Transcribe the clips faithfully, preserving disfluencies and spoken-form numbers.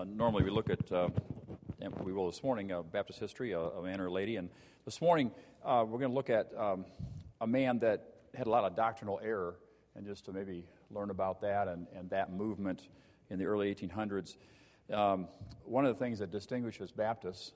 Uh, normally we look at, uh, and we will this morning, uh, Baptist history, a, a man or a lady. And this morning uh, we're going to look at um, a man that had a lot of doctrinal error, and just to maybe learn about that and, and that movement in the early eighteen hundreds. Um, one of the things that distinguishes Baptists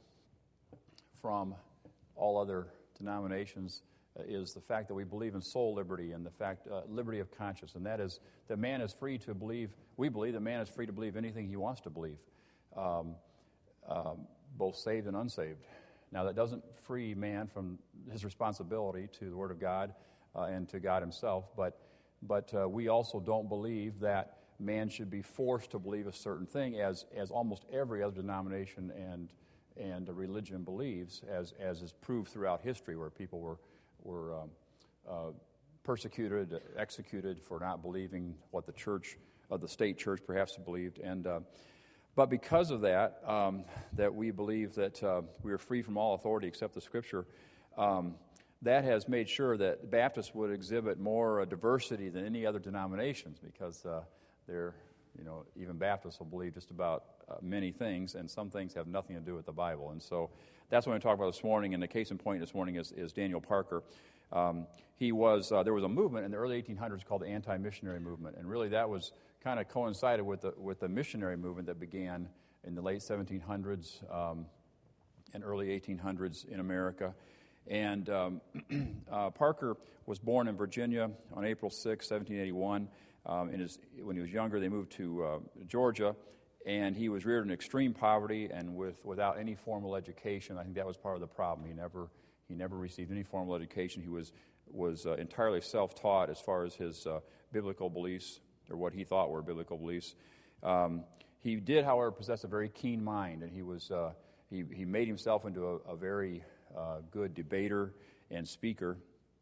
from all other denominations uh, is the fact that we believe in soul liberty and the fact uh, liberty of conscience, and that is that man is free to believe. We believe that man is free to believe anything he wants to believe, um, um, both saved and unsaved. Now, that doesn't free man from his responsibility to the Word of God uh, and to God Himself, but but uh, we also don't believe that man should be forced to believe a certain thing, as as almost every other denomination and and religion believes, as as is proved throughout history, where people were were um, uh, persecuted, executed for not believing what the church, uh, the state church, perhaps believed. And uh, but because of that, um, that we believe that uh, we are free from all authority except the Scripture. Um, that has made sure that Baptists would exhibit more uh, diversity than any other denominations, because uh, they're, you know, even Baptists will believe just about uh, many things, and some things have nothing to do with the Bible. And so that's what I'm going to talk about this morning. And the case in point this morning is, is Daniel Parker. Um, he was uh, there was a movement in the early eighteen hundreds called the anti-missionary movement, and really that was kind of coincided with the with the missionary movement that began in the late seventeen hundreds um, and early eighteen hundreds in America. And um, uh, Parker was born in Virginia on April sixth, seventeen eighty-one. Um, in his, when he was younger, they moved to uh, Georgia, and he was reared in extreme poverty and with without any formal education. I think that was part of the problem. He never he never received any formal education. He was was uh, entirely self-taught as far as his uh, biblical beliefs, or what he thought were biblical beliefs. Um, he did, however, possess a very keen mind, and he was uh, he he made himself into a, a very uh, good debater and speaker.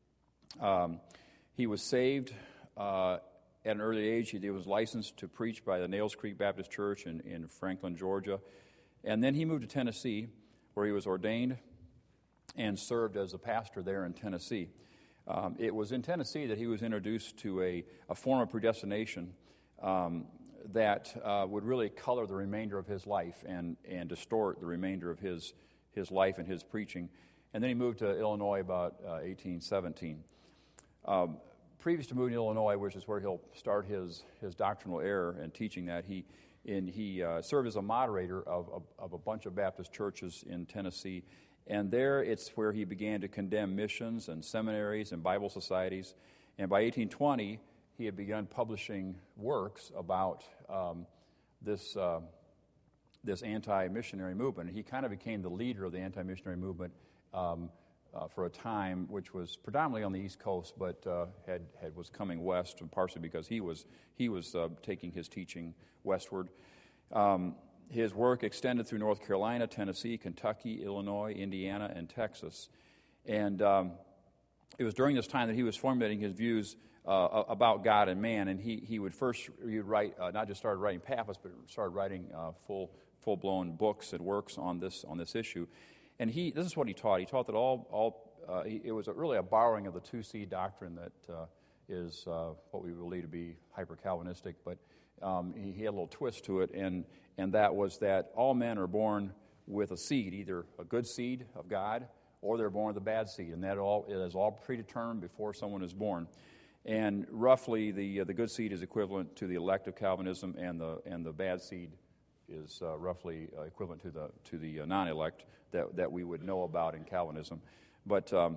Um, he was saved Uh, At an early age. He was licensed to preach by the Nails Creek Baptist Church in, in Franklin, Georgia. And then he moved to Tennessee, where he was ordained and served as a pastor there in Tennessee. Um, it was in Tennessee that he was introduced to a, a form of predestination um, that uh, would really color the remainder of his life and, and distort the remainder of his, his life and his preaching. And then he moved to Illinois about uh, eighteen seventeen. Um, Previous to moving to Illinois, which is where he'll start his, his doctrinal error and teaching that, he in, he uh, served as a moderator of, of, of a bunch of Baptist churches in Tennessee. And there it's where he began to condemn missions and seminaries and Bible societies. And by eighteen twenty, he had begun publishing works about um, this, uh, this anti-missionary movement. He kind of became the leader of the anti-missionary movement um, Uh, for a time, which was predominantly on the East Coast, but uh, had, had was coming west, and partially because he was he was uh, taking his teaching westward. Um, his work extended through North Carolina, Tennessee, Kentucky, Illinois, Indiana, and Texas. And um, it was during this time that he was formulating his views uh, about God and man. And he he would first he would write uh, not just started writing pamphlets, but started writing uh, full full blown books and works on this on this issue. And he, this is what he taught. He taught that all, all uh, he, it was a, really a borrowing of the two-seed doctrine that uh, is uh, what we believe to be hyper-Calvinistic, but um, he, he had a little twist to it, and and that was that all men are born with a seed, either a good seed of God, or they're born with a bad seed, and that all it is all predetermined before someone is born. And roughly, the uh, the good seed is equivalent to the elect of Calvinism, and the and the bad seed is uh, roughly uh, equivalent to the to the uh, non-elect that that we would know about in Calvinism. But um,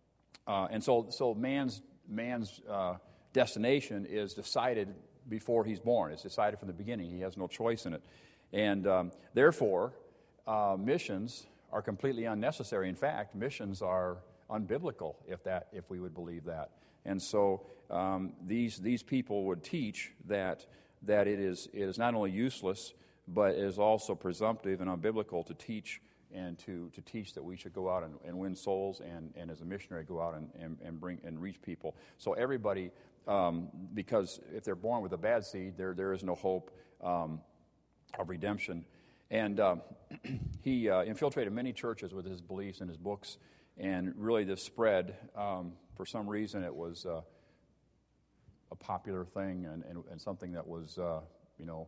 uh, and so so man's man's uh, destination is decided before he's born. It's decided from the beginning. He has no choice in it, and um, therefore uh, missions are completely unnecessary. In fact, missions are unbiblical if that if we would believe that. And so um, these these people would teach that that it is it is not only useless, but it is also presumptive and unbiblical to teach and to, to teach that we should go out and, and win souls and, and as a missionary go out and, and, and bring and reach people. So everybody, um, because if they're born with a bad seed, there there is no hope um, of redemption. And uh, he uh, infiltrated many churches with his beliefs and his books, and really this spread. Um, for some reason, it was uh, a popular thing and, and, and something that was, uh, you know,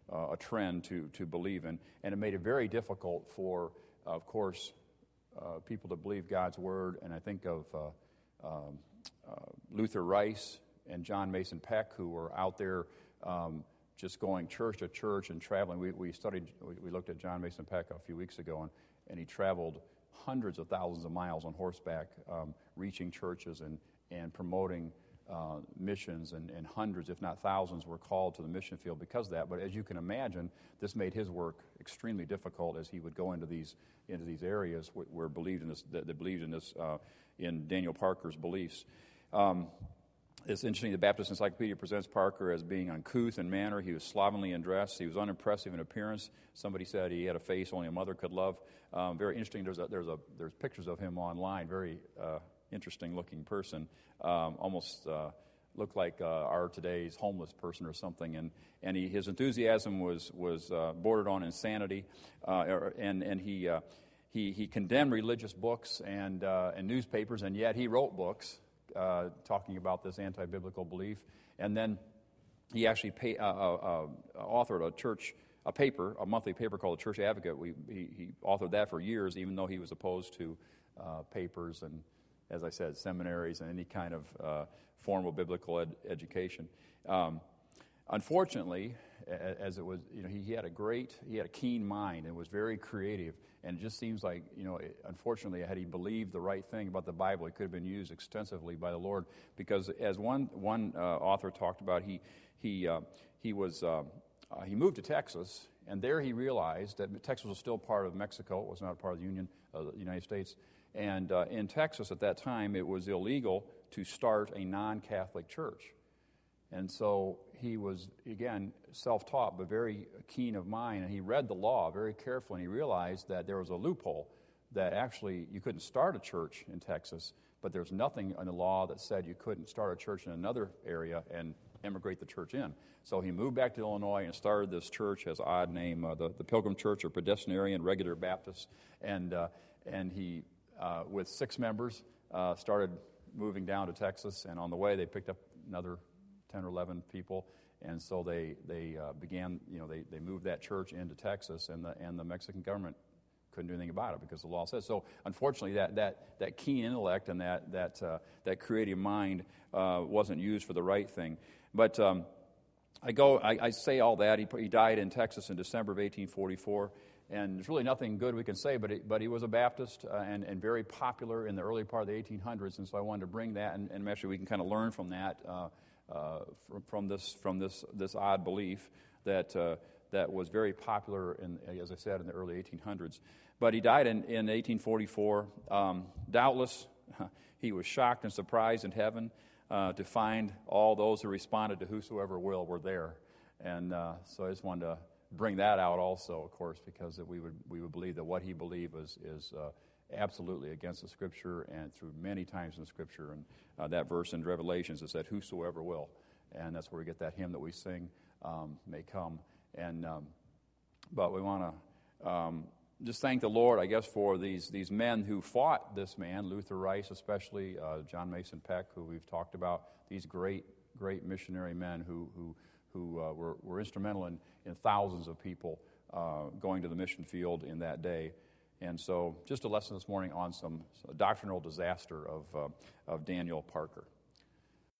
uh, a trend to, to believe in. And it made it very difficult for, of course, uh, people to believe God's Word. And I think of uh, um, uh, Luther Rice and John Mason Peck, who were out there um, just going church to church and traveling. We, we studied, we, we looked at John Mason Peck a few weeks ago, and, and he traveled hundreds of thousands of miles on horseback, um, reaching churches and, and promoting uh, missions, and, and hundreds, if not thousands, were called to the mission field because of that. But as you can imagine, this made his work extremely difficult as he would go into these into these areas where, where believed in this, that, that believed in this, uh, in Daniel Parker's beliefs. Um, It's interesting, the Baptist Encyclopedia presents Parker as being uncouth in manner. He was slovenly in dress. He was unimpressive in appearance. Somebody said he had a face only a mother could love. Um, very interesting. There's a, there's a there's pictures of him online. Very uh, interesting looking person. Um, almost uh, looked like uh, our today's homeless person or something. And and he, his enthusiasm was was uh, bordered on insanity. Uh, and and he uh, he he condemned religious books and uh, and newspapers, and yet he wrote books Uh, talking about this anti-biblical belief. And then he actually pay, uh, uh, uh, authored a church, a paper, a monthly paper called the Church Advocate. We, he, he authored that for years, even though he was opposed to uh, papers and, as I said, seminaries and any kind of uh, form of biblical ed- education. Um, unfortunately, as it was, you know, he, he had a great, he had a keen mind and was very creative. And it just seems like, you know, unfortunately, had he believed the right thing about the Bible, it could have been used extensively by the Lord. Because as one one uh, author talked about, he he uh, he was uh, uh, he moved to Texas, and there he realized that Texas was still part of Mexico. It was not a part of the Union, uh, the United States. And uh, in Texas at that time, it was illegal to start a non-Catholic church. And so he was, again, self-taught, but very keen of mind, and he read the law very carefully, and he realized that there was a loophole, that actually you couldn't start a church in Texas, but there's nothing in the law that said you couldn't start a church in another area and immigrate the church in. So he moved back to Illinois and started this church, has an odd name, uh, the, the Pilgrim Church or Predestinarian Regular Baptist, and, uh, and he, uh, with six members, uh, started moving down to Texas, and on the way they picked up another ten or eleven people, and so they they uh, began, you know, they, they moved that church into Texas, and the and the Mexican government couldn't do anything about it because the law says so. Unfortunately, that that that keen intellect and that that uh, that creative mind uh, wasn't used for the right thing. But um, I go, I, I say all that. He he died in Texas in December of eighteen forty-four. And there's really nothing good we can say, but he, but he was a Baptist uh, and, and very popular in the early part of the eighteen hundreds, and so I wanted to bring that, and, and actually we can kind of learn from that. Uh, Uh, from, from this from this this odd belief that uh, that was very popular in, as I said, in the early eighteen hundreds. But he died in, in eighteen forty-four. Um, doubtless, he was shocked and surprised in heaven uh, to find all those who responded to "Whosoever will" were there, and uh, so I just wanted to bring that out also, of course, because we would we would believe that what he believed was is. Uh, absolutely against the Scripture, and through many times in the Scripture. And uh, that verse in Revelations is that whosoever will, and that's where we get that hymn that we sing, um, may come. And um, but we want to um, just thank the Lord, I guess, for these these men who fought this man, Luther Rice especially, uh, John Mason Peck, who we've talked about, these great, great missionary men who who, who uh, were, were instrumental in, in thousands of people uh, going to the mission field in that day. And so just a lesson this morning on some doctrinal disaster of, uh, of Daniel Parker.